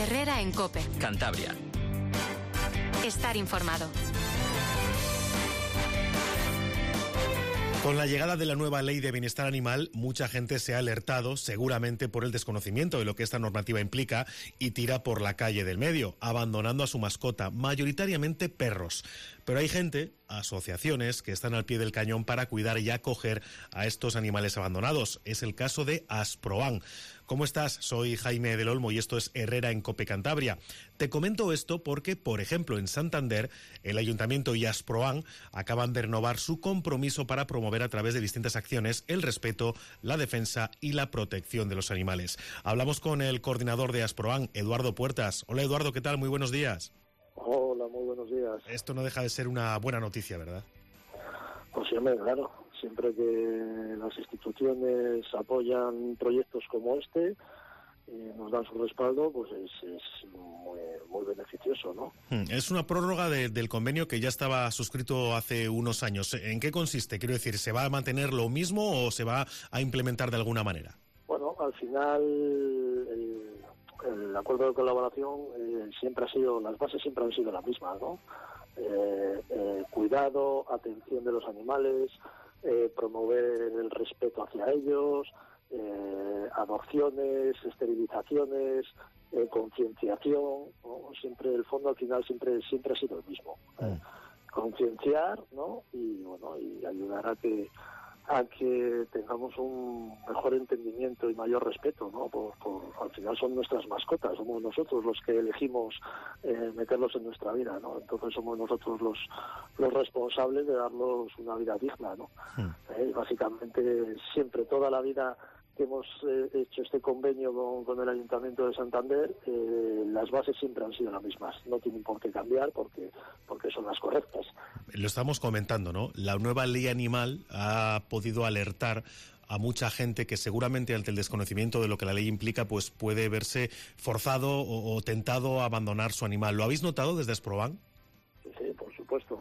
Herrera en COPE. Cantabria. Estar informado. Con la llegada de la nueva ley de bienestar animal, mucha gente se ha alertado, seguramente por el desconocimiento de lo que esta normativa implica, y tira por la calle del medio, abandonando a su mascota, mayoritariamente perros. Pero hay gente, asociaciones, que están al pie del cañón para cuidar y acoger a estos animales abandonados. Es el caso de Asproan. ¿Cómo estás? Soy Jaime del Olmo y esto es Herrera en COPE Cantabria. Te comento esto porque, por ejemplo, en Santander, el Ayuntamiento y Asproan acaban de renovar su compromiso para promover a través de distintas acciones el respeto, la defensa y la protección de los animales. Hablamos con el coordinador de Asproan, Eduardo Puertas. Hola Eduardo, ¿qué tal? Muy buenos días. Hola, muy buenos días. Esto no deja de ser una buena noticia, ¿verdad? Pues siempre, claro. Siempre que las instituciones apoyan proyectos como este, nos dan su respaldo, pues es muy beneficioso, ¿no? Es una prórroga del convenio que ya estaba suscrito hace unos años. ¿En qué consiste? Quiero decir, ¿se va a mantener lo mismo o se va a implementar de alguna manera? Bueno, al final el acuerdo de colaboración siempre ha sido, las bases siempre han sido las mismas, ¿no? Cuidado, atención de los animales, promover el respeto hacia ellos, adopciones, esterilizaciones, concienciación, ¿no? Siempre el fondo al final siempre ha sido el mismo. Concienciar, ¿no? Y bueno, y ayudar a que tengamos un mejor entendimiento y mayor respeto, ¿no? Al final son nuestras mascotas, somos nosotros los que elegimos meterlos en nuestra vida, ¿no? Entonces somos nosotros los responsables de darlos una vida digna, ¿no? Básicamente siempre, toda la vida que hemos hecho este convenio con el Ayuntamiento de Santander, las bases siempre han sido las mismas. No tienen por qué cambiar porque son las correctas. Lo estamos comentando, ¿no? La nueva ley animal ha podido alertar a mucha gente que seguramente ante el desconocimiento de lo que la ley implica, pues puede verse forzado o tentado a abandonar su animal. ¿Lo habéis notado desde Asproan? Sí, por supuesto.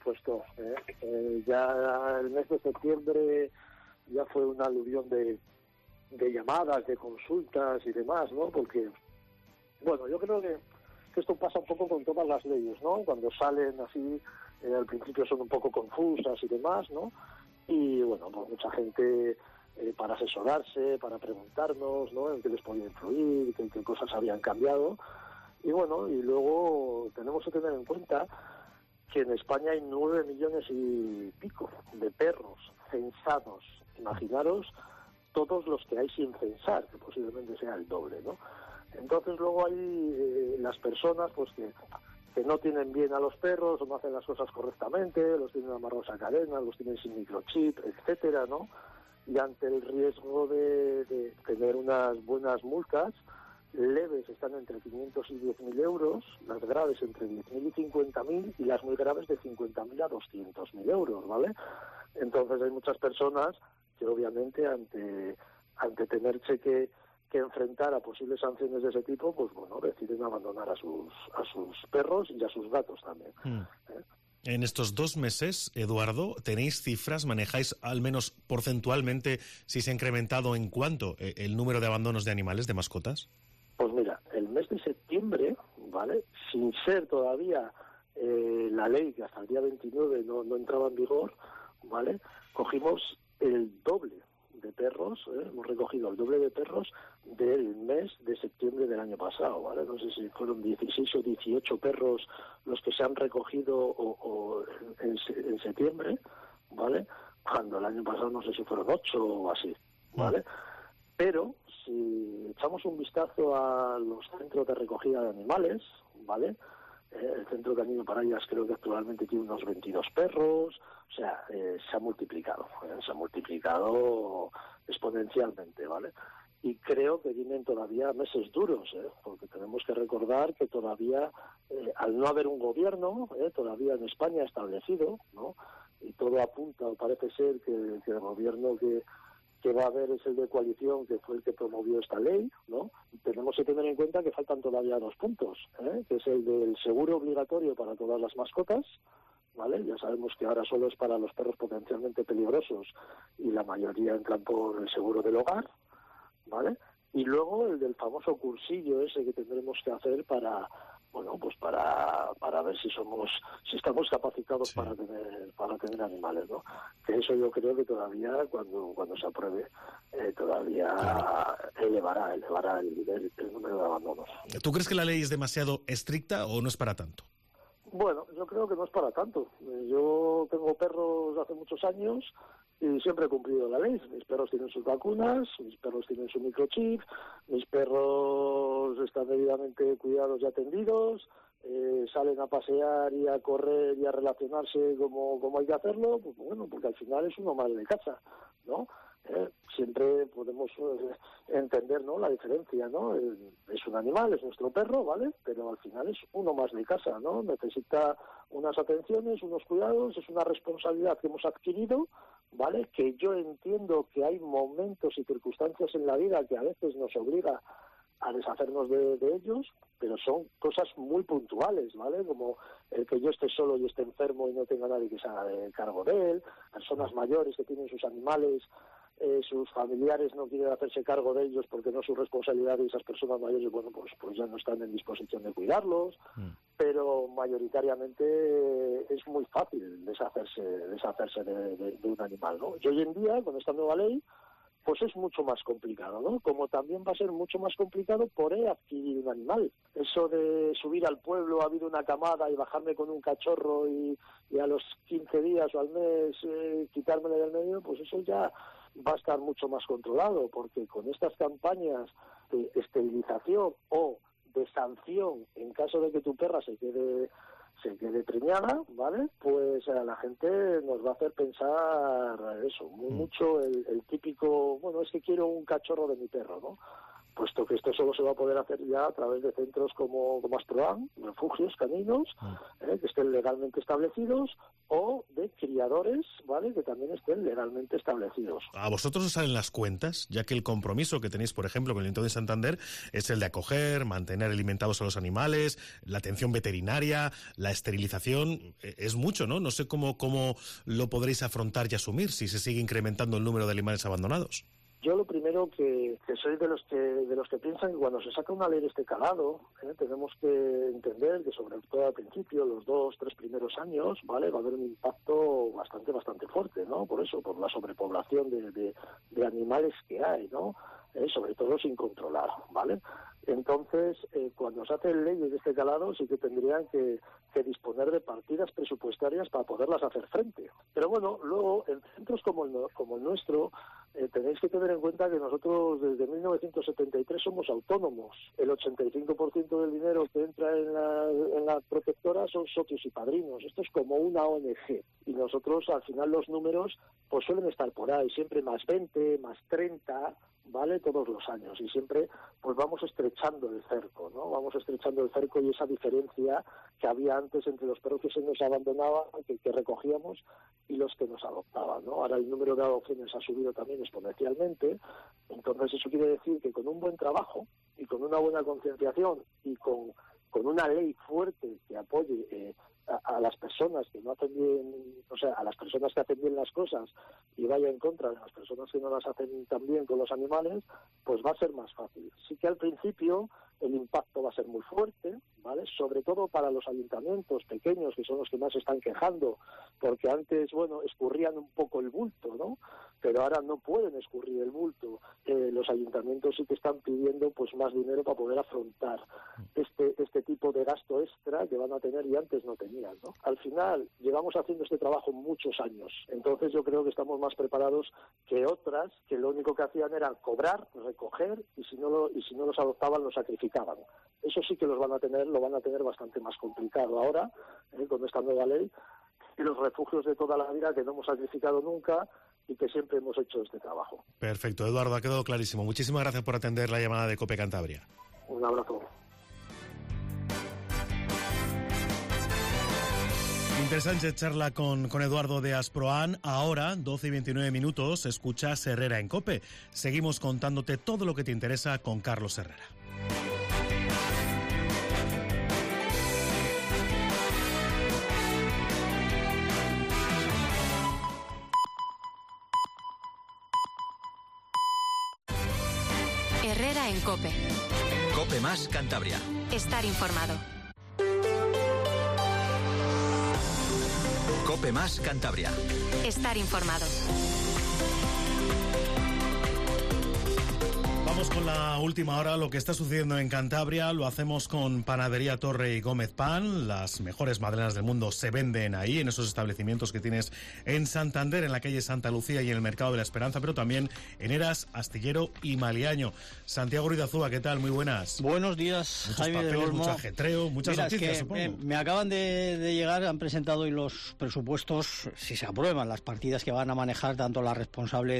Ya el mes de septiembre ya fue una aluvión de llamadas, de consultas y demás, ¿no? Porque, bueno, yo creo que esto pasa un poco con todas las leyes, ¿no? Cuando salen así, al principio son un poco confusas y demás, ¿no? Y, bueno, pues mucha gente para asesorarse, para preguntarnos, ¿no? En qué les podía influir, qué cosas habían cambiado. Y, bueno, y luego tenemos que tener en cuenta que en España hay 9 millones y pico de perros censados. Imaginaros todos los que hay sin censar, que posiblemente sea el doble, ¿no? Entonces luego hay las personas pues que no tienen bien a los perros o no hacen las cosas correctamente, los tienen amarrados a cadenas, los tienen sin microchip, etcétera, ¿no? Y ante el riesgo de tener unas buenas multas, leves están entre 500 y 10.000 euros, las graves entre 10.000 y 50.000 y las muy graves de 50.000 a 200.000 euros, ¿vale? Entonces hay muchas personas que obviamente ante tenerse que enfrentar a posibles sanciones de ese tipo, pues bueno, deciden abandonar a sus perros y a sus gatos también. En estos 2 meses, Eduardo, ¿tenéis cifras? ¿Manejáis al menos porcentualmente si se ha incrementado en cuánto el número de abandonos de animales, de mascotas? Pues mira, el mes de septiembre, ¿vale? Sin ser todavía la ley, que hasta el día 29 no entraba en vigor, ¿vale? Cogimos el doble de perros, hemos recogido el doble de perros del mes de septiembre del año pasado, ¿vale? No sé si fueron 16 o 18 perros los que se han recogido en septiembre, ¿vale? Cuando el año pasado no sé si fueron 8 o así, ¿vale? Pero si echamos un vistazo a los centros de recogida de animales, ¿vale? El Centro Canino Parayas creo que actualmente tiene unos 22 perros, o sea, se ha multiplicado exponencialmente, ¿vale? Y creo que vienen todavía meses duros, porque tenemos que recordar que todavía, al no haber un gobierno, todavía en España establecido, ¿no? Y todo apunta, o parece ser que el gobierno que va a haber es el de coalición, que fue el que promovió esta ley, ¿no? Tenemos que tener en cuenta que faltan todavía 2 puntos, que es el del seguro obligatorio para todas las mascotas, ¿vale? Ya sabemos que ahora solo es para los perros potencialmente peligrosos y la mayoría entran por el seguro del hogar, ¿vale? Y luego el del famoso cursillo ese que tendremos que hacer para ver si estamos capacitados para tener animales, ¿no? Que eso yo creo que todavía cuando se apruebe todavía elevará el número de abandonos. ¿Tú crees que la ley es demasiado estricta o no es para tanto? Bueno, yo creo que no es para tanto. Yo tengo perros hace muchos años y siempre he cumplido la ley. Mis perros tienen sus vacunas, mis perros tienen su microchip, mis perros están debidamente cuidados y atendidos, salen a pasear y a correr y a relacionarse como hay que hacerlo, pues bueno, porque al final es uno más de casa, ¿no? Siempre podemos entender, ¿no?, la diferencia, ¿no? Es un animal, es nuestro perro, ¿vale? Pero al final es uno más de casa, ¿no? Necesita unas atenciones, unos cuidados, es una responsabilidad que hemos adquirido, ¿vale? Que yo entiendo que hay momentos y circunstancias en la vida que a veces nos obliga a deshacernos de ellos, pero son cosas muy puntuales, ¿vale? Como el que yo esté solo y esté enfermo y no tenga nadie que se haga cargo de él, personas mayores que tienen sus animales, sus familiares no quieren hacerse cargo de ellos porque no es su responsabilidad, y esas personas mayores, bueno, pues ya no están en disposición de cuidarlos, pero mayoritariamente es muy fácil deshacerse de un animal, ¿no? Y hoy en día, con esta nueva ley, pues es mucho más complicado, ¿no? Como también va a ser mucho más complicado poder adquirir un animal. Eso de subir al pueblo, ha habido una camada y bajarme con un cachorro y a los 15 días o al mes quitármelo del medio, pues eso ya va a estar mucho más controlado, porque con estas campañas de esterilización o de sanción en caso de que tu perra se quede preñada, ¿vale? Pues a la gente nos va a hacer pensar eso, mucho el típico, bueno, es que quiero un cachorro de mi perro, ¿no? Puesto que esto solo se va a poder hacer ya a través de centros como Asproam, refugios caninos, que estén legalmente establecidos, o de criadores, ¿vale?, que también estén legalmente establecidos. ¿A vosotros os salen las cuentas? Ya que el compromiso que tenéis, por ejemplo, con el Ayuntamiento de Santander es el de acoger, mantener alimentados a los animales, la atención veterinaria, la esterilización. Es mucho, ¿no? No sé cómo lo podréis afrontar y asumir si se sigue incrementando el número de animales abandonados. Yo lo primero que soy de los que piensan que cuando se saca una ley de este calado, tenemos que entender que sobre todo al principio, los 2-3 primeros años, ¿vale?, va a haber un impacto bastante fuerte, ¿no? Por eso, por la sobrepoblación de animales que hay, ¿no? Sobre todo sin controlar, ¿vale? Entonces, cuando se hacen leyes de este calado, sí que tendrían que disponer de partidas presupuestarias para poderlas hacer frente. Pero bueno, luego, en centros como el nuestro, tenéis que tener en cuenta que nosotros desde 1973 somos autónomos. El 85% del dinero que entra en la protectora son socios y padrinos. Esto es como una ONG. Y nosotros, al final, los números pues suelen estar por ahí, siempre más 20, más 30... ¿vale?, todos los años, y siempre pues vamos estrechando el cerco, ¿no? Vamos estrechando el cerco, y esa diferencia que había antes entre los perros que se nos abandonaban, que recogíamos, y los que nos adoptaban, ¿no? Ahora el número de adopciones ha subido también exponencialmente. Entonces eso quiere decir que con un buen trabajo y con una buena concienciación y con una ley fuerte que apoye a las personas que no hacen bien, o sea, a las personas que hacen bien las cosas y vaya en contra de las personas que no las hacen tan bien con los animales, pues va a ser más fácil. Sí que al principio el impacto va a ser muy fuerte, ¿vale? Sobre todo para los ayuntamientos pequeños, que son los que más se están quejando, porque antes, bueno, escurrían un poco el bulto, ¿no? Pero ahora no pueden escurrir el bulto. Los ayuntamientos sí que están pidiendo pues más dinero para poder afrontar este tipo de gasto extra que van a tener y antes no tenían, ¿no? Al final, llevamos haciendo este trabajo muchos años, entonces yo creo que estamos más preparados que otras, que lo único que hacían era cobrar, recoger, y si no los adoptaban, los sacrificaban. Eso sí que lo van a tener bastante más complicado ahora, con esta nueva ley, y los refugios de toda la vida que no hemos sacrificado nunca y que siempre hemos hecho este trabajo. Perfecto, Eduardo, ha quedado clarísimo. Muchísimas gracias por atender la llamada de COPE Cantabria. Un abrazo. Interesante charla con Eduardo de Asproam. Ahora, 12:29, escuchas Herrera en COPE. Seguimos contándote todo lo que te interesa con Carlos Herrera. Herrera en COPE. COPE más Cantabria. Estar informado. COPE más Cantabria. Estar informado. Vamos con la última hora, lo que está sucediendo en Cantabria. Lo hacemos con Panadería Torre y Gómez Pan. Las mejores magdalenas del mundo se venden ahí, en esos establecimientos que tienes en Santander, en la calle Santa Lucía y en el Mercado de la Esperanza, pero también en Eras, Astillero y Maliaño. Santiago Ruiz de Azúa, ¿qué tal? Muy buenas. Buenos días, muchos Jaime papeles, del Olmo. mucho ajetreo, muchas noticias, supongo. Me acaban de llegar, han presentado hoy los presupuestos, si se aprueban, las partidas que van a manejar tanto la responsable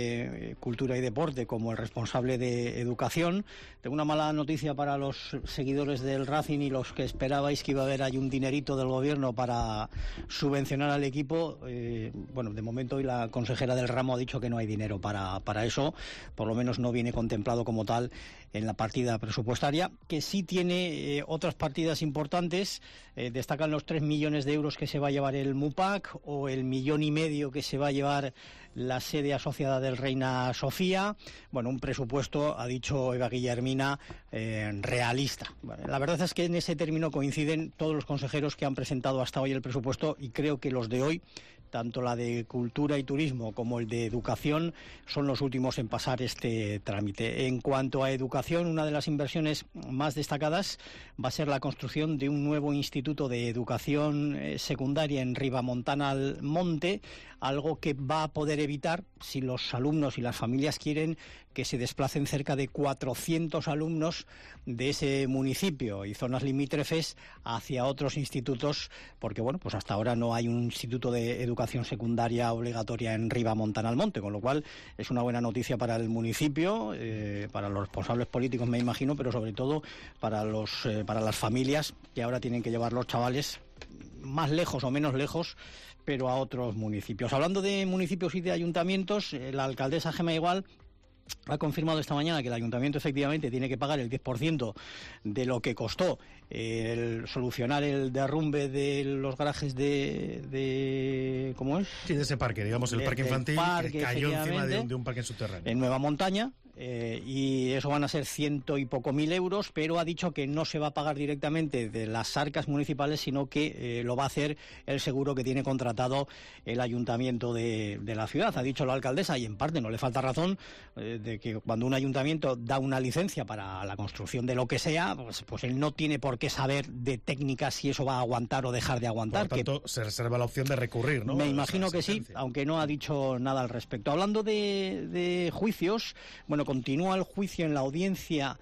de Cultura y Deporte como el responsable de Educación. Tengo una mala noticia para los seguidores del Racing y los que esperabais que iba a haber ahí un dinerito del gobierno para subvencionar al equipo. Bueno, de momento hoy la consejera del ramo ha dicho que no hay dinero para eso, por lo menos no viene contemplado como tal en la partida presupuestaria, que sí tiene otras partidas importantes. Destacan los 3 millones de euros que se va a llevar el MUPAC o el 1,5 millones que se va a llevar la sede asociada del Reina Sofía. Bueno, un presupuesto, ha dicho Eva Guillermina, realista. Bueno, la verdad es que en ese término coinciden todos los consejeros que han presentado hasta hoy el presupuesto, y creo que los de hoy, tanto la de Cultura y Turismo como el de Educación, son los últimos en pasar este trámite. En cuanto a Educación, una de las inversiones más destacadas va a ser la construcción de un nuevo instituto de educación secundaria en Ribamontana al Monte, algo que va a poder evitar, si los alumnos y las familias quieren, que se desplacen cerca de 400 alumnos de ese municipio y zonas limítrofes hacia otros institutos, porque bueno, pues hasta ahora no hay un instituto de educación secundaria obligatoria en Ribamontana al Monte, con lo cual es una buena noticia para el municipio, para los responsables políticos, me imagino, pero sobre todo para las familias que ahora tienen que llevar los chavales más lejos o menos lejos, pero a otros municipios. Hablando de municipios y de ayuntamientos, la alcaldesa Gemma Igual ha confirmado esta mañana que el ayuntamiento efectivamente tiene que pagar el 10% de lo que costó el solucionar el derrumbe de los garajes de ¿cómo es? Sí, de ese parque, digamos, el parque infantil que cayó encima de un parque subterráneo. En Nueva Montaña. Y eso van a ser 100 y poco mil euros, pero ha dicho que no se va a pagar directamente de las arcas municipales, sino que lo va a hacer el seguro que tiene contratado el ayuntamiento de la ciudad. Ha dicho la alcaldesa, y en parte no le falta razón, de que cuando un ayuntamiento da una licencia para la construcción de lo que sea, pues él no tiene por qué saber de técnicas si eso va a aguantar o dejar de aguantar. Por tanto, se reserva la opción de recurrir, ¿no? Me imagino que sí, aunque no ha dicho nada al respecto. Hablando de juicios, bueno, continúa el juicio en la audiencia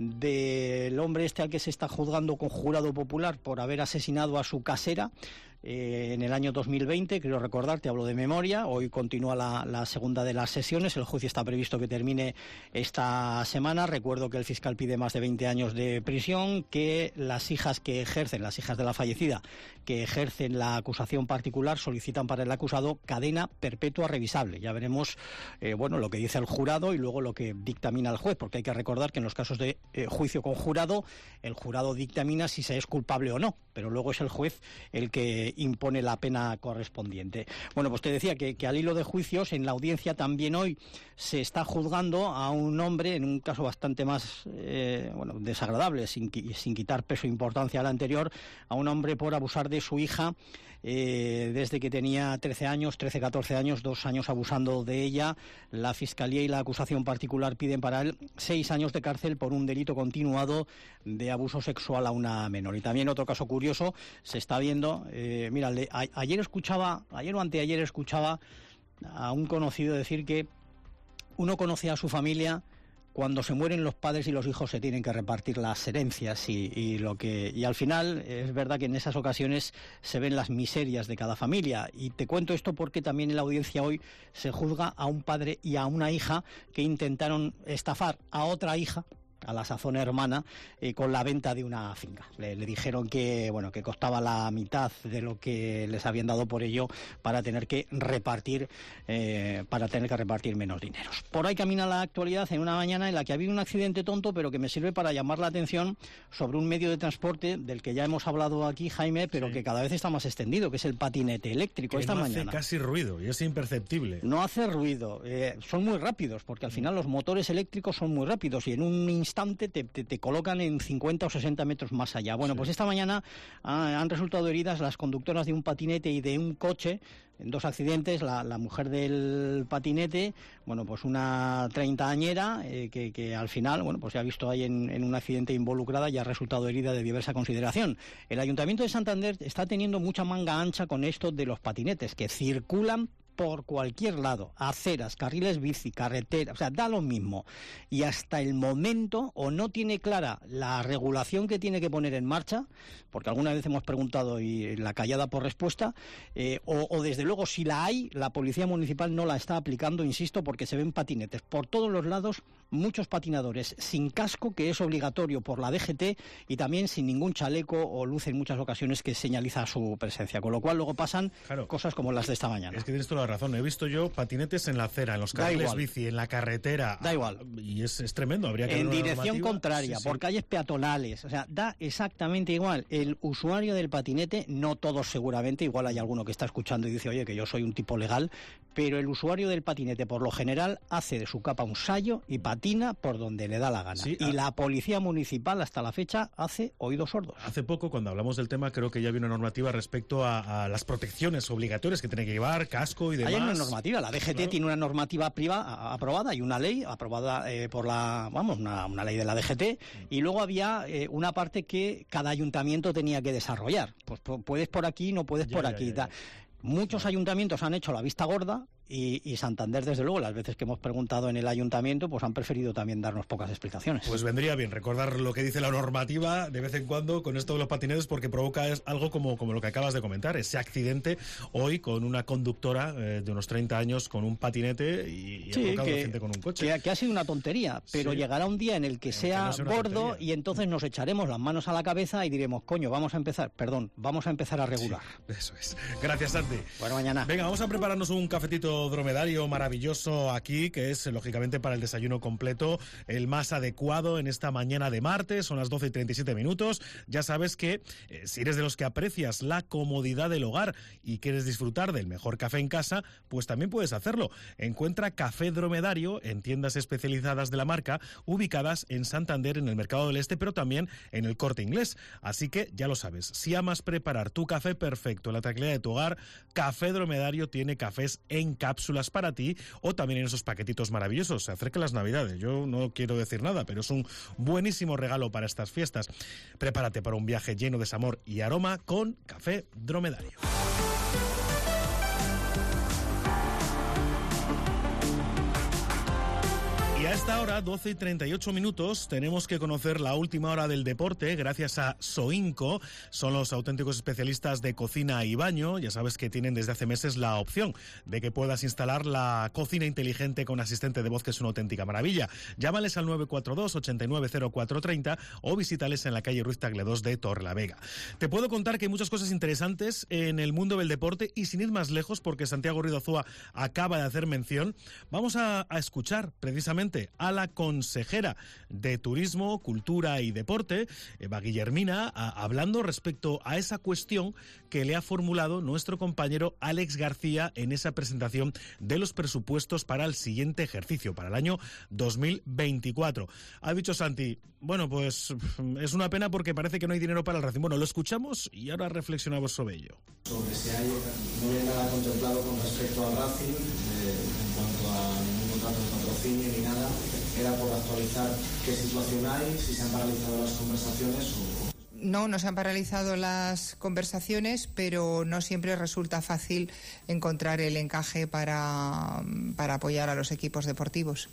del hombre al que se está juzgando con jurado popular por haber asesinado a su casera en el año 2020, creo recordar, te hablo de memoria. Hoy continúa la segunda de las sesiones, el juicio está previsto que termine esta semana. Recuerdo que el fiscal pide más de 20 años de prisión, que las hijas de la fallecida, que ejercen la acusación particular, solicitan para el acusado cadena perpetua revisable. Ya veremos lo que dice el jurado y luego lo que dictamina el juez, porque hay que recordar que en los casos de juicio con jurado, el jurado dictamina si se es culpable o no, pero luego es el juez el que impone la pena correspondiente. Bueno, pues te decía que al hilo de juicios, en la audiencia también hoy se está juzgando a un hombre, en un caso bastante más desagradable, sin quitar peso e importancia al anterior, a un hombre por abusar de su hija desde que tenía 14 años, 2 años abusando de ella. La Fiscalía y la acusación particular piden para él 6 años de cárcel por un delito continuado de abuso sexual a una menor. Y también otro caso curioso se está viendo, ayer o anteayer escuchaba a un conocido decir que uno conoce a su familia cuando se mueren los padres y los hijos se tienen que repartir las herencias y al final es verdad que en esas ocasiones se ven las miserias de cada familia. Y te cuento esto porque también en la audiencia hoy se juzga a un padre y a una hija que intentaron estafar a otra hija a la sazón hermana, con la venta de una finca. Le dijeron que costaba la mitad de lo que les habían dado por ello para tener que repartir menos dineros. Por ahí camina la actualidad en una mañana en la que ha habido un accidente tonto, pero que me sirve para llamar la atención sobre un medio de transporte del que ya hemos hablado aquí, Jaime, pero que cada vez está más extendido, que es el patinete eléctrico. Que esta no mañana hace casi ruido y es imperceptible. No hace ruido, son muy rápidos, porque al final los motores eléctricos son muy rápidos y en un instante te colocan en 50 o 60 metros más allá. Bueno, pues esta mañana han resultado heridas las conductoras de un patinete y de un coche en dos accidentes. La mujer del patinete, pues una treintañera que al final, pues se ha visto ahí en un accidente involucrada y ha resultado herida de diversa consideración. El Ayuntamiento de Santander está teniendo mucha manga ancha con esto de los patinetes, que circulan por cualquier lado, aceras, carriles bici, carretera, o sea, da lo mismo. Y hasta el momento o no tiene clara la regulación que tiene que poner en marcha, porque alguna vez hemos preguntado y la callada por respuesta, o desde luego si la hay, la Policía Municipal no la está aplicando, insisto, porque se ven patinetes por todos los lados, muchos patinadores sin casco, que es obligatorio por la DGT, y también sin ningún chaleco o luz en muchas ocasiones que señaliza su presencia, con lo cual luego pasan cosas como las de esta mañana. Es que tienes toda la razón, he visto yo patinetes en la acera, en los carriles bici, en la carretera. Da igual. Y es tremendo, habría que en dirección contraria, por calles peatonales, o sea, da exactamente igual. El usuario del patinete, no todos seguramente, igual hay alguno que está escuchando y dice, oye, que yo soy un tipo legal, pero el usuario del patinete, por lo general, hace de su capa un sayo y patina por donde le da la gana. Sí, y la Policía Municipal, hasta la fecha, hace oídos sordos. Hace poco, cuando hablamos del tema, creo que ya había una normativa respecto a las protecciones obligatorias que tiene que llevar, casco y demás. Hay una normativa, la DGT tiene una normativa aprobada y una ley aprobada por una ley de la DGT, y luego había una parte que cada ayuntamiento tenía que desarrollar. Pues puedes por aquí, no puedes por aquí. Muchos ayuntamientos han hecho la vista gorda y Santander, desde luego, las veces que hemos preguntado en el ayuntamiento, pues han preferido también darnos pocas explicaciones. Pues vendría bien recordar lo que dice la normativa de vez en cuando con esto de los patinetes, porque provoca algo como lo que acabas de comentar, ese accidente hoy con una conductora de unos 30 años con un patinete y ha provocado gente con un coche. Que ha sido una tontería, pero llegará un día en el que sea gordo tontería. Y entonces nos echaremos las manos a la cabeza y diremos, coño, vamos a empezar a regular. Sí, eso es. Gracias, Santi. Bueno, mañana. Venga, vamos a prepararnos un cafetito dromedario maravilloso aquí, que es lógicamente para el desayuno completo, el más adecuado en esta mañana de martes. Son las 12:37. Ya sabes que si eres de los que aprecias la comodidad del hogar y quieres disfrutar del mejor café en casa, pues también puedes hacerlo. Encuentra Café Dromedario en tiendas especializadas de la marca, ubicadas en Santander, en el Mercado del Este, pero también en el Corte Inglés. Así que ya lo sabes, si amas preparar tu café perfecto en la tranquilidad de tu hogar, Café Dromedario tiene cafés en cápsulas para ti, o también en esos paquetitos maravillosos. Se acercan las Navidades, yo no quiero decir nada, pero es un buenísimo regalo para estas fiestas. Prepárate para un viaje lleno de sabor y aroma con Café Dromedario. Y a esta hora, 12:38, tenemos que conocer la última hora del deporte gracias a Soinco. Son los auténticos especialistas de cocina y baño. Ya sabes que tienen desde hace meses la opción de que puedas instalar la cocina inteligente con asistente de voz, que es una auténtica maravilla. Llámales al 942 890430 o visítales en la calle Ruiz Tagle 2 de Torrelavega. Te puedo contar que hay muchas cosas interesantes en el mundo del deporte, y sin ir más lejos, porque Santiago Ruiz Azúa acaba de hacer mención, vamos a escuchar precisamente a la consejera de Turismo, Cultura y Deporte, Eva Guillermina, hablando respecto a esa cuestión que le ha formulado nuestro compañero Alex García en esa presentación de los presupuestos para el siguiente ejercicio, para el año 2024. Ha dicho Santi, bueno, pues es una pena porque parece que no hay dinero para el Racing. Bueno, lo escuchamos y ahora reflexionamos sobre ello. Sobre si hay, no hay nada contemplado con respecto al Racing en cuanto a ningún contrato de patrocinio ni nada. Era por actualizar qué situación hay, si se han paralizado las conversaciones o... No se han paralizado las conversaciones, pero no siempre resulta fácil encontrar el encaje para apoyar a los equipos deportivos.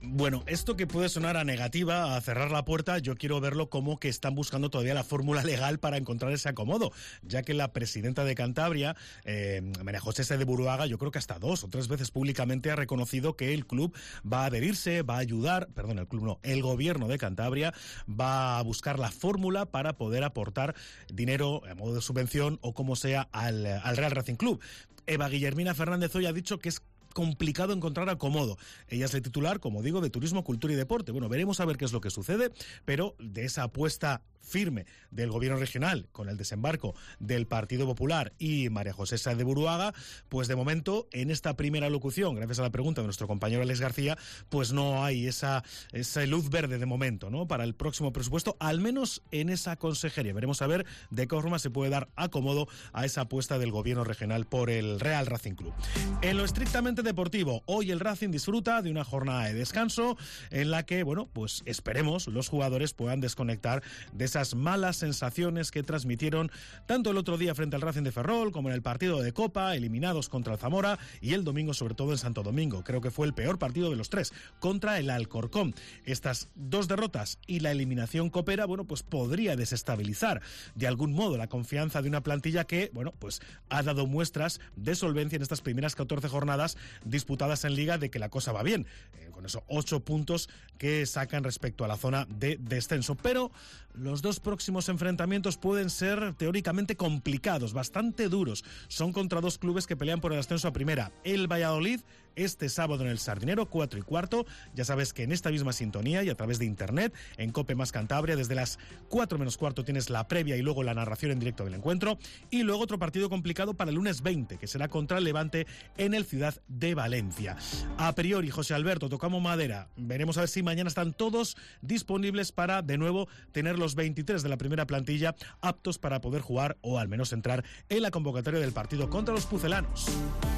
Bueno, esto que puede sonar a negativa, a cerrar la puerta, yo quiero verlo como que están buscando todavía la fórmula legal para encontrar ese acomodo, ya que la presidenta de Cantabria, María José Sáenz de Buruaga, yo creo que hasta 2 o 3 veces públicamente ha reconocido que el club va a adherirse, va a ayudar, perdón, el club no, el gobierno de Cantabria va a buscar la fórmula para poder aportar dinero a modo de subvención o como sea al Real Racing Club. Eva Guillermina Fernández hoy ha dicho que es complicado encontrar acomodo. Ella es el titular, como digo, de Turismo, Cultura y Deporte. Bueno, veremos a ver qué es lo que sucede, pero de esa apuesta firme del gobierno regional con el desembarco del Partido Popular y María José Sáenz de Buruaga, pues de momento en esta primera locución, gracias a la pregunta de nuestro compañero Alex García, pues no hay esa luz verde de momento, ¿no?, para el próximo presupuesto, al menos en esa consejería. Veremos a ver de qué forma se puede dar acomodo a esa apuesta del gobierno regional por el Real Racing Club. En lo estrictamente deportivo, hoy el Racing disfruta de una jornada de descanso en la que, bueno, pues esperemos los jugadores puedan desconectar de esas malas sensaciones que transmitieron tanto el otro día frente al Racing de Ferrol como en el partido de Copa, eliminados contra el Zamora, y el domingo sobre todo en Santo Domingo. Creo que fue el peor partido de los 3, contra el Alcorcón. Estas 2 derrotas y la eliminación copera, bueno, pues podría desestabilizar de algún modo la confianza de una plantilla que, bueno, pues ha dado muestras de solvencia en estas primeras 14 jornadas disputadas en Liga, de que la cosa va bien, con esos 8 puntos que sacan respecto a la zona de descenso. Pero los 2 próximos enfrentamientos pueden ser teóricamente complicados, bastante duros. Son contra 2 clubes que pelean por el ascenso a primera. El Valladolid, este sábado en el Sardinero, 4:15. Ya sabes que en esta misma sintonía y a través de internet, en Cope Más Cantabria, desde las 4:15 tienes la previa y luego la narración en directo del encuentro. Y luego otro partido complicado para el lunes 20, que será contra el Levante en el Ciudad de Valencia. A priori, José Alberto, tocamos madera. Veremos a ver si mañana están todos disponibles para, de nuevo, tener los 23 de la primera plantilla aptos para poder jugar o al menos entrar en la convocatoria del partido contra los pucelanos.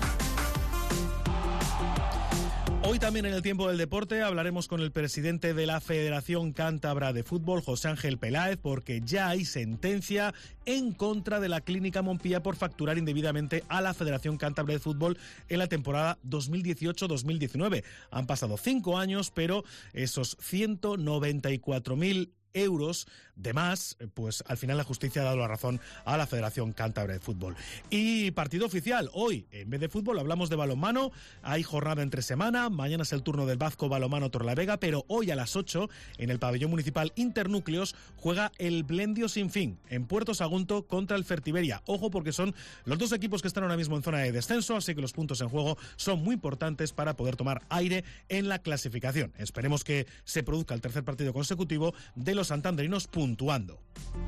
Hoy también en el Tiempo del Deporte hablaremos con el presidente de la Federación Cántabra de Fútbol, José Ángel Peláez, porque ya hay sentencia en contra de la Clínica Montpía por facturar indebidamente a la Federación Cántabra de Fútbol en la temporada 2018-2019. Han pasado 5 años, pero esos 194.000 euros de más, pues al final la justicia ha dado la razón a la Federación Cántabra de Fútbol. Y partido oficial, hoy en vez de fútbol hablamos de balonmano, hay jornada entre semana, mañana es el turno del Bazco Balonmano Torlavega, pero hoy a las 8 en el pabellón municipal Internúcleos juega el Blendio Sinfín en Puerto Sagunto contra el Fertiberia. Ojo, porque son los 2 equipos que están ahora mismo en zona de descenso, así que los puntos en juego son muy importantes para poder tomar aire en la clasificación. Esperemos que se produzca el tercer partido consecutivo de los santanderinos puntuando.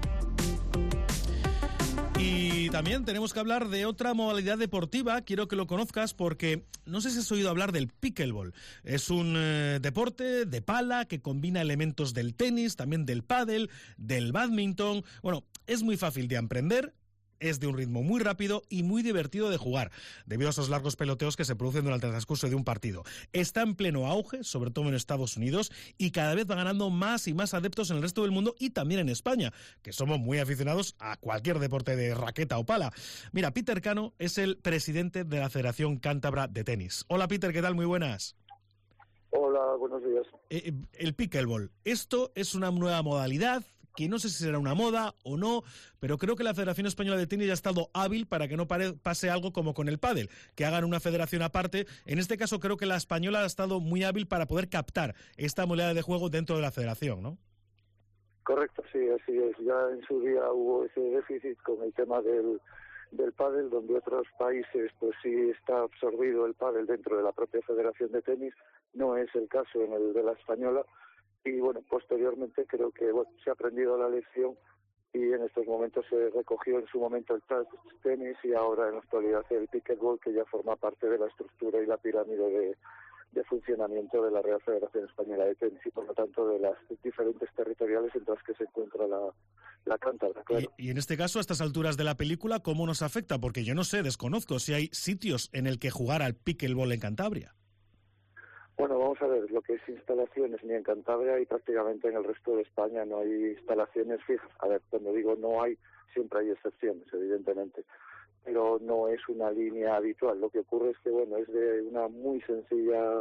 Y también tenemos que hablar de otra modalidad deportiva, quiero que lo conozcas porque no sé si has oído hablar del pickleball. Es un deporte de pala que combina elementos del tenis, también del pádel, del bádminton. Bueno, es muy fácil de aprender. Es de un ritmo muy rápido y muy divertido de jugar, debido a esos largos peloteos que se producen durante el transcurso de un partido. Está en pleno auge, sobre todo en Estados Unidos, y cada vez va ganando más y más adeptos en el resto del mundo y también en España, que somos muy aficionados a cualquier deporte de raqueta o pala. Mira, Peter Cano es el presidente de la Federación Cántabra de Tenis. Hola Peter, ¿qué tal? Muy buenas. Hola, buenos días. El pickleball, ¿esto es una nueva modalidad? Que no sé si será una moda o no, pero creo que la Federación Española de Tenis ya ha estado hábil para que no pase algo como con el pádel, que hagan una federación aparte. En este caso creo que la española ha estado muy hábil para poder captar esta modalidad de juego dentro de la federación, ¿no? Correcto, sí, así es. Ya en su día hubo ese déficit con el tema del pádel, donde otros países pues sí está absorbido el pádel dentro de la propia Federación de Tenis. No es el caso en el de la española. Y bueno, posteriormente creo que se ha aprendido la lección y en estos momentos se recogió en su momento el tenis y ahora en la actualidad el pickleball, que ya forma parte de la estructura y la pirámide de funcionamiento de la Real Federación Española de Tenis y por lo tanto de las diferentes territoriales entre las que se encuentra la Cántabra, claro. Y en este caso, a estas alturas de la película, ¿cómo nos afecta? Porque yo no sé, desconozco si hay sitios en el que jugar al pickleball en Cantabria. Bueno, vamos a ver, lo que es instalaciones ni en Cantabria y prácticamente en el resto de España no hay instalaciones fijas. A ver, cuando digo no hay, siempre hay excepciones, evidentemente, pero no es una línea habitual. Lo que ocurre es que, bueno, es de una muy sencilla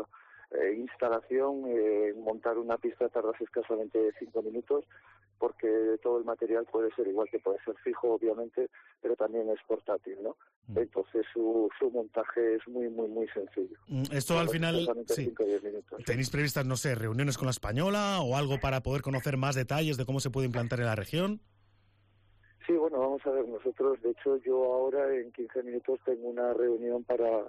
instalación, montar una pista tardas escasamente 5 minutos, porque todo el material puede ser igual, que puede ser fijo, obviamente, pero también es portátil, ¿no? Entonces su montaje es muy, muy, muy sencillo. Esto al final, sí. 5 o 10 minutos. ¿Tenéis previstas, no sé, reuniones con la Española o algo para poder conocer más detalles de cómo se puede implantar en la región? Sí, bueno, vamos a ver, nosotros, de hecho, yo ahora en 15 minutos tengo una reunión para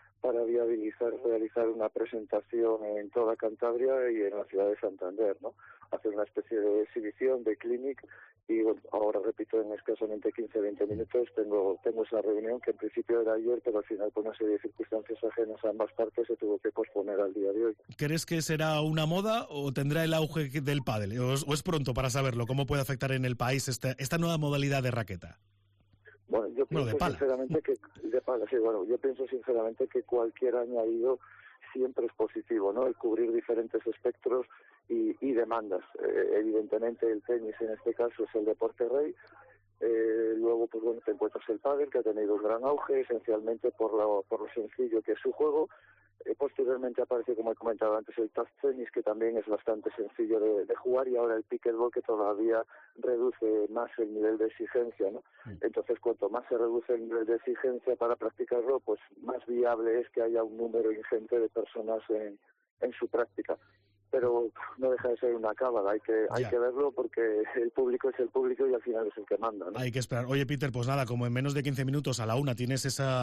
realizar una presentación en toda Cantabria y en la ciudad de Santander, ¿no? Hacer una especie de exhibición de clinic y, bueno, ahora repito, en escasamente 15-20 minutos tengo esa reunión, que en principio era ayer, pero al final por una serie de circunstancias ajenas a ambas partes se tuvo que posponer al día de hoy. ¿Crees que será una moda o tendrá el auge del pádel? ¿O es pronto para saberlo? ¿Cómo puede afectar en el país esta nueva modalidad de raqueta? Bueno, yo pienso sinceramente que de pala, sí, bueno, yo pienso sinceramente que cualquier añadido siempre es positivo, ¿no? El cubrir diferentes espectros y demandas. Evidentemente el tenis en este caso es el deporte rey. Luego, pues bueno, te encuentras el pádel, que ha tenido un gran auge, esencialmente por lo sencillo que es su juego. Posteriormente aparece, como he comentado antes, el touch tennis, que también es bastante sencillo de jugar, y ahora el pickleball, que todavía reduce más el nivel de exigencia, ¿no? Entonces, cuanto más se reduce el nivel de exigencia para practicarlo, pues más viable es que haya un número ingente de personas en su práctica. Pero no deja de ser una cábala, hay que verlo, porque el público es el público y al final es el que manda, ¿no? Hay que esperar. Oye, Peter, pues nada, como en menos de 15 minutos a la 1 tienes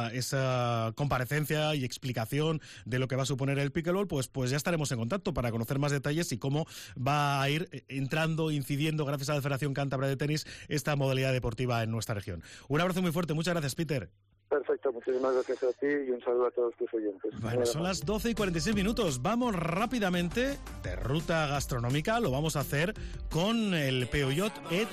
esa comparecencia y explicación de lo que va a suponer el pickleball, pues ya estaremos en contacto para conocer más detalles y cómo va a ir entrando, incidiendo, gracias a la Federación Cántabra de Tenis, esta modalidad deportiva en nuestra región. Un abrazo muy fuerte, muchas gracias, Peter. Perfecto, muchísimas gracias a ti y un saludo a todos tus oyentes. Bueno, son las 12:46. Vamos rápidamente de ruta gastronómica. Lo vamos a hacer con el Peugeot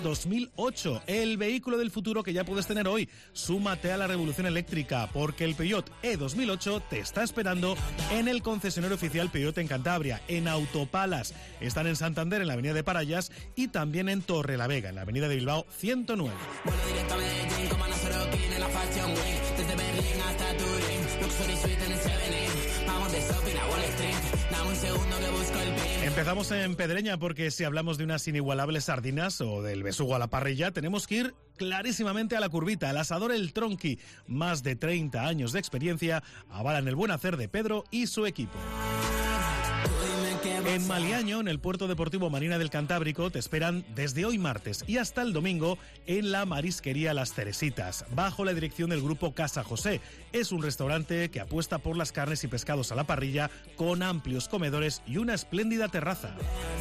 E2008, el vehículo del futuro que ya puedes tener hoy. Súmate a la revolución eléctrica, porque el Peugeot E2008 te está esperando en el concesionario oficial Peugeot en Cantabria, en Autopalas. Están en Santander, en la avenida de Parayas, y también en Torrelavega, en la avenida de Bilbao 109. Bueno, directamente como en la Fashion Week. Desde Berlín hasta Turín, Luxury Suite en el 7-Eleven. Vamos de shopping a Wall Street, dame un segundo que busco el pin. Empezamos en Pedreña, porque si hablamos de unas inigualables sardinas o del besugo a la parrilla, tenemos que ir clarísimamente a la curvita. El asador El Tronqui, más de 30 años de experiencia, avalan el buen hacer de Pedro y su equipo. En Maliaño, en el Puerto Deportivo Marina del Cantábrico, te esperan desde hoy martes y hasta el domingo en la marisquería Las Teresitas, bajo la dirección del grupo Casa José. Es un restaurante que apuesta por las carnes y pescados a la parrilla, con amplios comedores y una espléndida terraza.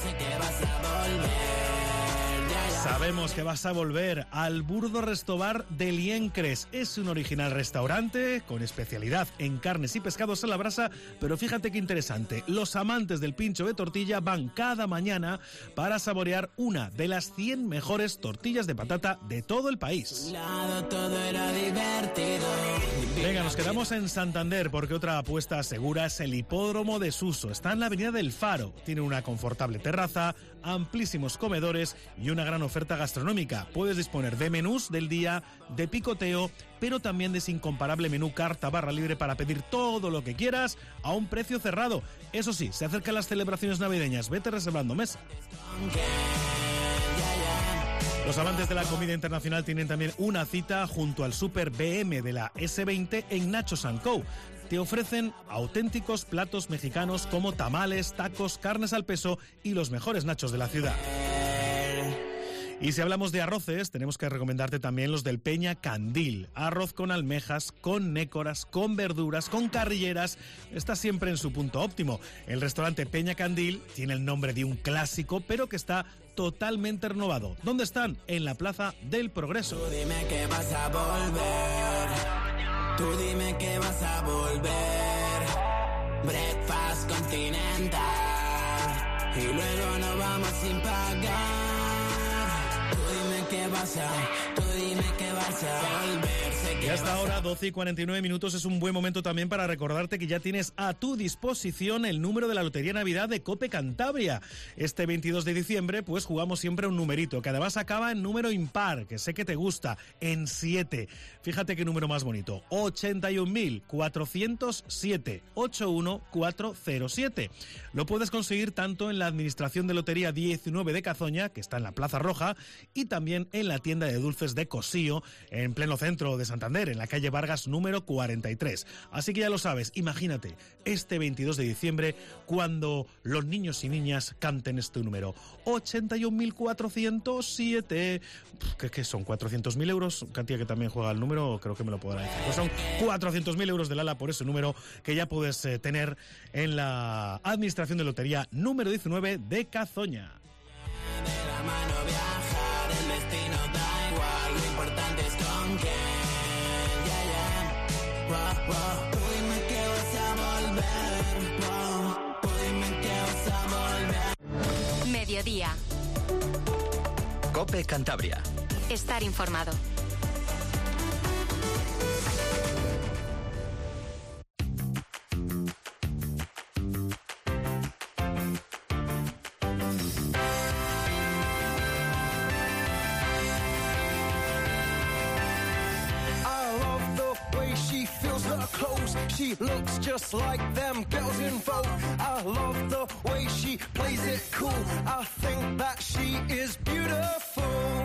Sabemos que vas a volver al Burdo Restobar de Liencres. Es un original restaurante con especialidad en carnes y pescados a la brasa, pero fíjate qué interesante. Los amantes del pincho de tortilla van cada mañana para saborear una de las 100 mejores tortillas de patata de todo el país. Venga, nos quedamos en Santander, porque otra apuesta segura es el Hipódromo de Suso. Está en la avenida del Faro. Tiene una confortable terraza, amplísimos comedores y una gran oferta gastronómica. Puedes disponer de menús del día, de picoteo, pero también de ese incomparable menú carta barra libre para pedir todo lo que quieras a un precio cerrado. Eso sí, se acercan las celebraciones navideñas. Vete reservando mesa. Los amantes de la comida internacional tienen también una cita junto al Super BM de la S20 en Nachos & Co. Te ofrecen auténticos platos mexicanos como tamales, tacos, carnes al peso y los mejores nachos de la ciudad. Y si hablamos de arroces, tenemos que recomendarte también los del Peña Candil. Arroz con almejas, con nécoras, con verduras, con carrilleras. Está siempre en su punto óptimo. El restaurante Peña Candil tiene el nombre de un clásico, pero que está totalmente renovado. ¿Dónde están? En la Plaza del Progreso. Tú dime que vas a volver. Tú dime que vas a volver. Breakfast continental. Y luego nos vamos sin pagar. qué pasa, tú dime qué vas a volver. Y hasta ahora, 12:49, es un buen momento también para recordarte que ya tienes a tu disposición el número de la Lotería Navidad de COPE Cantabria. Este 22 de diciembre, pues jugamos siempre un numerito, que además acaba en número impar, que sé que te gusta, en 7. Fíjate qué número más bonito, 81.407, 81407. Lo puedes conseguir tanto en la Administración de Lotería 19 de Cazoña, que está en la Plaza Roja, y también en la tienda de dulces de Cosío, en pleno centro de Santander, en la calle Vargas número 43. Así que ya lo sabes, imagínate, este 22 de diciembre, cuando los niños y niñas canten este número, 81.407, ¿qué son? 400.000 euros, cantidad que también juega el número, creo que me lo podrá decir. Pues son 400.000 euros del ala por ese número que ya puedes tener en la Administración de Lotería número 19 de Cazoña. De la mano viajar, el destino da igual, lo importante es con quién. Tú dime que vas a volver. Tú dime que vas a volver. Mediodía. COPE Cantabria. Estar informado. She looks just like them girls in Vogue. I love the way she plays it cool. I think that she is beautiful.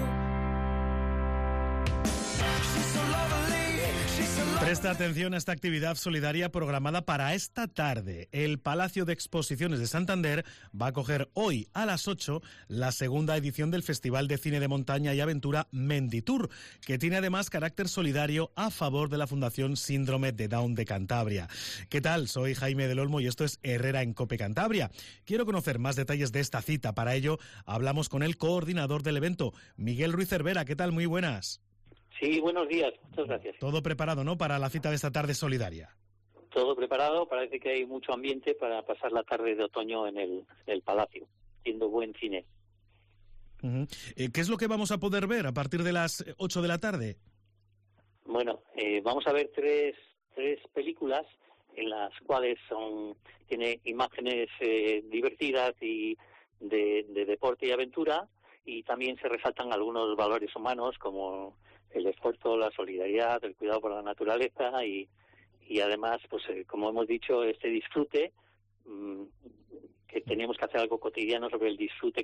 She's so lovely, she's so lovely. Presta atención a esta actividad solidaria programada para esta tarde. El Palacio de Exposiciones de Santander va a acoger hoy a las 8 la segunda edición del Festival de Cine de Montaña y Aventura Menditour, que tiene además carácter solidario a favor de la Fundación Síndrome de Down de Cantabria. ¿Qué tal? Soy Jaime del Olmo y esto es Herrera en COPE Cantabria. Quiero conocer más detalles de esta cita. Para ello hablamos con el coordinador del evento, Miguel Ruiz Cervera. ¿Qué tal? Muy buenas. Sí, buenos días, muchas gracias. Todo preparado, ¿no?, para la cita de esta tarde solidaria. Todo preparado, parece que hay mucho ambiente para pasar la tarde de otoño en el Palacio, haciendo buen cine. Uh-huh. ¿Qué es lo que vamos a poder ver a partir de las 8 de la tarde? Bueno, vamos a ver tres películas en las cuales tiene imágenes divertidas y de deporte y aventura, y también se resaltan algunos valores humanos como el esfuerzo, la solidaridad, el cuidado por la naturaleza y además, pues como hemos dicho, este disfrute, que tenemos que hacer algo cotidiano sobre el disfrute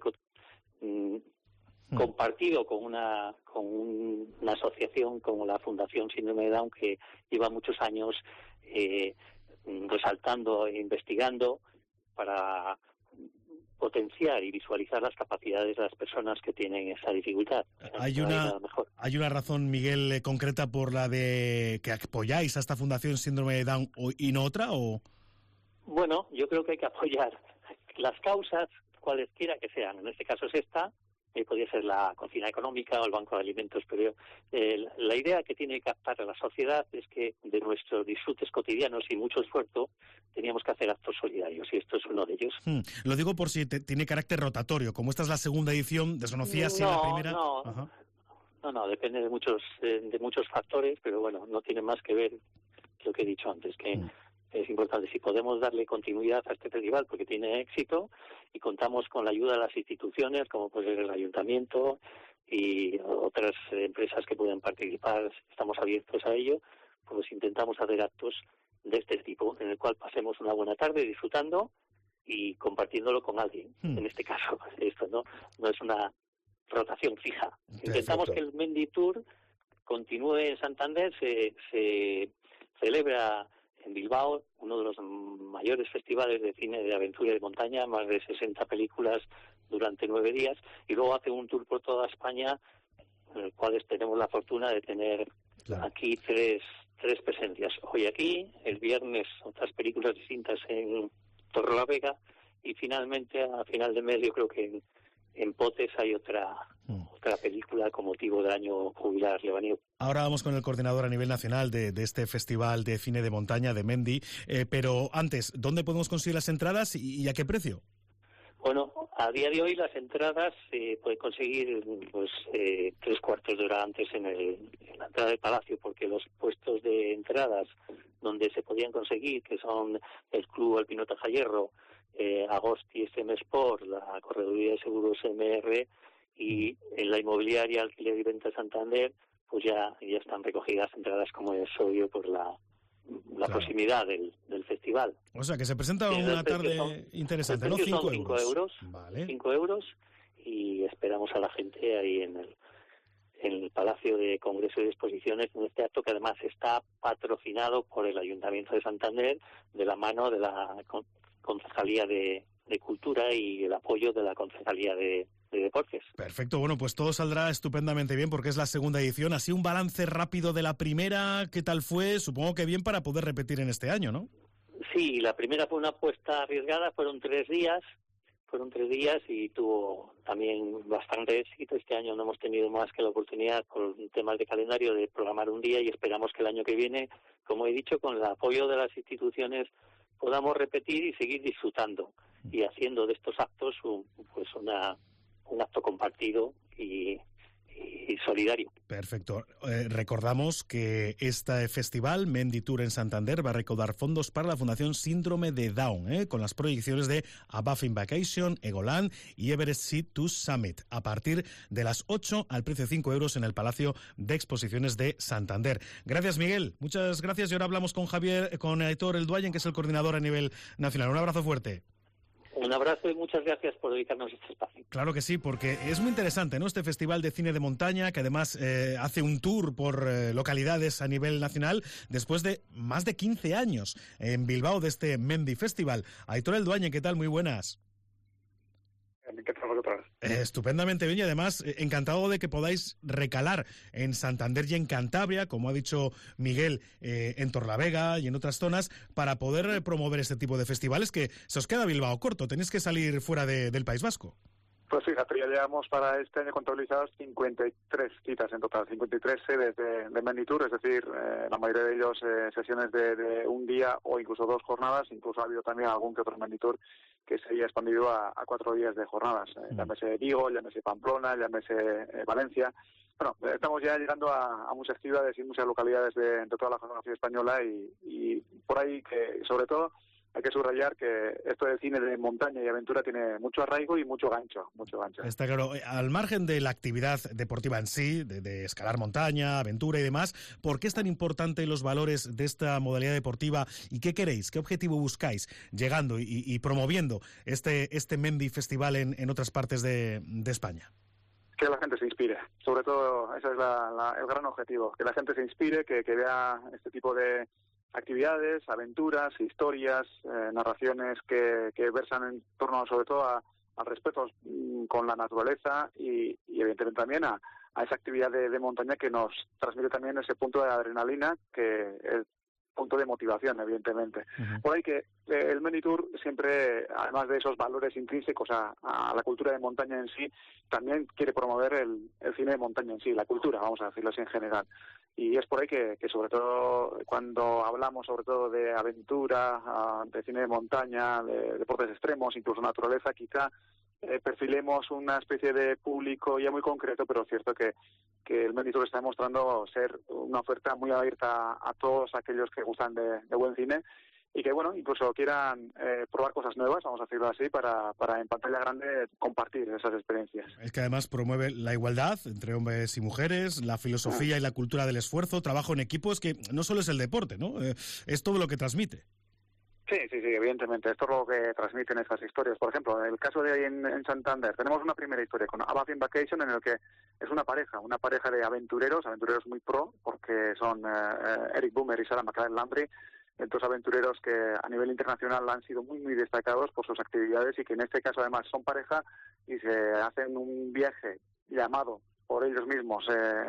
compartido con una asociación como la Fundación Síndrome de Down, que lleva muchos años resaltando e investigando para potenciar y visualizar las capacidades de las personas que tienen esa dificultad. Hay una razón, Miguel, concreta por la de que apoyáis a esta Fundación Síndrome de Down y no otra, ¿o? Bueno, yo creo que hay que apoyar las causas, cualesquiera que sean. En este caso es esta, podría ser la Cocina Económica o el Banco de Alimentos, pero la idea que tiene que captar a la sociedad es que de nuestros disfrutes cotidianos y mucho esfuerzo teníamos que hacer actos solidarios, y esto es uno de ellos. Lo digo por si tiene carácter rotatorio, como esta es la segunda edición, desconocía si la primera... No, depende de muchos factores, pero bueno, no tiene más que ver lo que he dicho antes, que es importante si podemos darle continuidad a este festival porque tiene éxito y contamos con la ayuda de las instituciones como puede ser el ayuntamiento y otras empresas que pueden participar, estamos abiertos a ello, pues intentamos hacer actos de este tipo en el cual pasemos una buena tarde disfrutando y compartiéndolo con alguien. En este caso, esto no es una rotación fija. Intentamos que el Menditour continúe en Santander, se celebra en Bilbao, uno de los mayores festivales de cine de aventura y de montaña, más de 60 películas durante 9 días, y luego hace un tour por toda España, en el cual tenemos la fortuna de tener aquí tres presencias. Hoy aquí, el viernes otras películas distintas en Torrelavega, y finalmente a final de mes yo creo que en Potes hay otra película con motivo del año jubilar lebanío. Ahora vamos con el coordinador a nivel nacional de este festival de cine de montaña de Mendi, pero antes, ¿dónde podemos conseguir las entradas y a qué precio? Bueno, A día de hoy las entradas se pueden conseguir pues 3/4 de hora antes en la entrada del Palacio, porque los puestos de entradas donde se podían conseguir, que son el Club Alpino Tajayerro, Agosti SM Sport, la Correduría de Seguros MR y en la inmobiliaria Alquiler y Venta Santander, pues ya están recogidas entradas, como es obvio, por la Claro. proximidad del festival. O sea, que se presenta una tarde interesante, ¿no? 5 euros. Vale. 5 euros, y esperamos a la gente ahí en el Palacio de Congreso y de Exposiciones, en este acto que además está patrocinado por el Ayuntamiento de Santander, de la mano de la Concejalía de Cultura y el apoyo de la Concejalía de Deportes. Perfecto, bueno, pues todo saldrá estupendamente bien porque es la segunda edición. Así un balance rápido de la primera, ¿qué tal fue? Supongo que bien para poder repetir en este año, ¿no? Sí, la primera fue una apuesta arriesgada, fueron 3 días y tuvo también bastante éxito. Este año no hemos tenido más que la oportunidad, por temas de calendario, de programar un día, y esperamos que el año que viene, como he dicho, con el apoyo de las instituciones, podamos repetir y seguir disfrutando y haciendo de estos actos un acto compartido y solidario. Perfecto. Recordamos que este festival, Mendy Tour en Santander, va a recaudar fondos para la Fundación Síndrome de Down, con las proyecciones de Above in Vacation, Egoland y Everest Sea to Summit, a partir de las 8 al precio de 5 euros en el Palacio de Exposiciones de Santander. Gracias, Miguel. Muchas gracias. Y ahora hablamos con Aitor El Duayen, que es el coordinador a nivel nacional. Un abrazo fuerte. Un abrazo y muchas gracias por dedicarnos este espacio. Claro que sí, porque es muy interesante, ¿no? Este festival de cine de montaña, que además hace un tour por localidades a nivel nacional, después de más de 15 años en Bilbao de este Mendy Festival. Aitor El Duayen, ¿qué tal? Muy buenas. ¿Qué tal vosotros? Estupendamente bien, y además encantado de que podáis recalar en Santander y en Cantabria, como ha dicho Miguel, en Torlavega y en otras zonas, para poder promover este tipo de festivales, que se os queda Bilbao corto, tenéis que salir fuera del País Vasco. Pues fíjate, ya llevamos para este año contabilizados 53 citas en total, 53 sedes de Mendy Tour, es decir, la mayoría de ellos sesiones de un día o incluso 2 jornadas. Incluso ha habido también algún que otro Mendy Tour que se haya expandido a 4 días de jornadas, llámese Vigo, llámese Pamplona, llámese Valencia. Bueno, estamos ya llegando a muchas ciudades y muchas localidades de toda la geografía española, y por ahí que, sobre todo, hay que subrayar que esto del cine de montaña y aventura tiene mucho arraigo y mucho gancho. Está claro. Al margen de la actividad deportiva en sí, de escalar montaña, aventura y demás, ¿por qué es tan importante los valores de esta modalidad deportiva y qué queréis, qué objetivo buscáis llegando y promoviendo este Mendy Festival en otras partes de España? Que la gente se inspire, sobre todo ese es el gran objetivo, que la gente se inspire, que vea este tipo de actividades, aventuras, historias, narraciones que versan en torno sobre todo al respeto con la naturaleza y evidentemente también a esa actividad de montaña que nos transmite también ese punto de adrenalina, que es punto de motivación, evidentemente. Por ahí que el Mendy Tour siempre, además de esos valores intrínsecos a la cultura de montaña en sí, también quiere promover el cine de montaña en sí, la cultura, vamos a decirlo así en general. Y es por ahí que sobre todo cuando hablamos sobre todo de aventura, de cine de montaña, de deportes extremos, incluso naturaleza, quizá perfilemos una especie de público ya muy concreto, pero es cierto que el Mendy Tour está demostrando ser una oferta muy abierta a todos aquellos que gustan de buen cine y que, bueno, incluso quieran probar cosas nuevas, vamos a decirlo así, para en pantalla grande compartir esas experiencias. Es que además promueve la igualdad entre hombres y mujeres, la filosofía y la cultura del esfuerzo, trabajo en equipo, es que no solo es el deporte, ¿no? Es todo lo que transmite. Sí, evidentemente. Esto es lo que transmiten esas historias. Por ejemplo, en el caso de ahí en Santander, tenemos una primera historia con Above in Vacation, en el que es una pareja de aventureros muy pro, porque son Eric Boomer y Sarah McLaren-Landry, dos aventureros que a nivel internacional han sido muy, muy destacados por sus actividades y que en este caso además son pareja y se hacen un viaje llamado por ellos mismos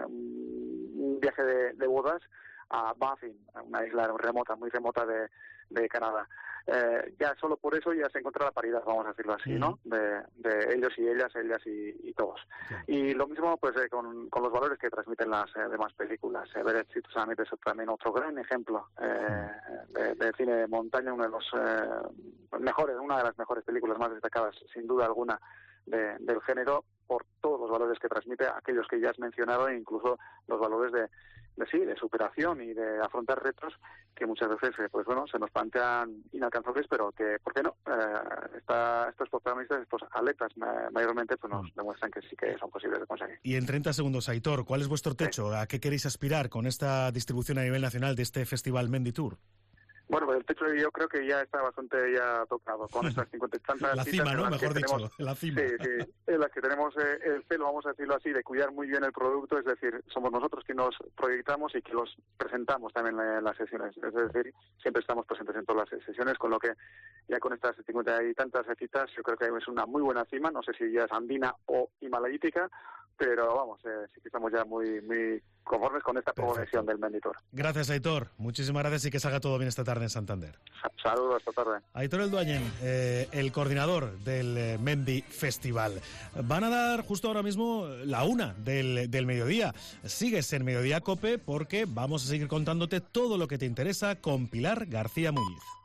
un viaje de bodas a Baffin, una isla remota, muy remota de Canadá. Ya solo por eso ya se encuentra la paridad, vamos a decirlo así, ¿no? De ellos y ellas y todos. Y lo mismo pues con los valores que transmiten las demás películas. Everest Sea to Summit es también otro gran ejemplo de cine de montaña, uno de los una de las mejores películas más destacadas, sin duda alguna, del género, por todos los valores que transmite, aquellos que ya has mencionado, e incluso los valores de superación y de afrontar retos que muchas veces se nos plantean inalcanzables, pero que, ¿por qué no? Estos protagonistas, estos atletas mayormente, pues nos demuestran que sí que son posibles de conseguir. Y en 30 segundos, Aitor, ¿cuál es vuestro techo? ¿A qué queréis aspirar con esta distribución a nivel nacional de este festival Mendy Tour? Bueno, pues el techo yo creo que ya está bastante ya tocado con estas 50 y tantas la cima, ¿no? Mejor dicho, la cima. Sí, en las que tenemos el celo, vamos a decirlo así, de cuidar muy bien el producto, es decir, somos nosotros quienes nos proyectamos y que los presentamos también en las sesiones, es decir, siempre estamos presentes en todas las sesiones, con lo que ya con estas 50 y tantas citas yo creo que es una muy buena cima, no sé si ya es andina o himalayítica, pero vamos, sí que estamos ya muy conformes con esta progresión del Mendy Tour. Gracias, Aitor. Muchísimas gracias y que salga todo bien esta tarde en Santander. Saludos, esta tarde. Aitor Elduañen, el coordinador del Mendy Festival. Van a dar justo ahora mismo la 1 del mediodía. Sigues en Mediodía Cope porque vamos a seguir contándote todo lo que te interesa con Pilar García Muñiz.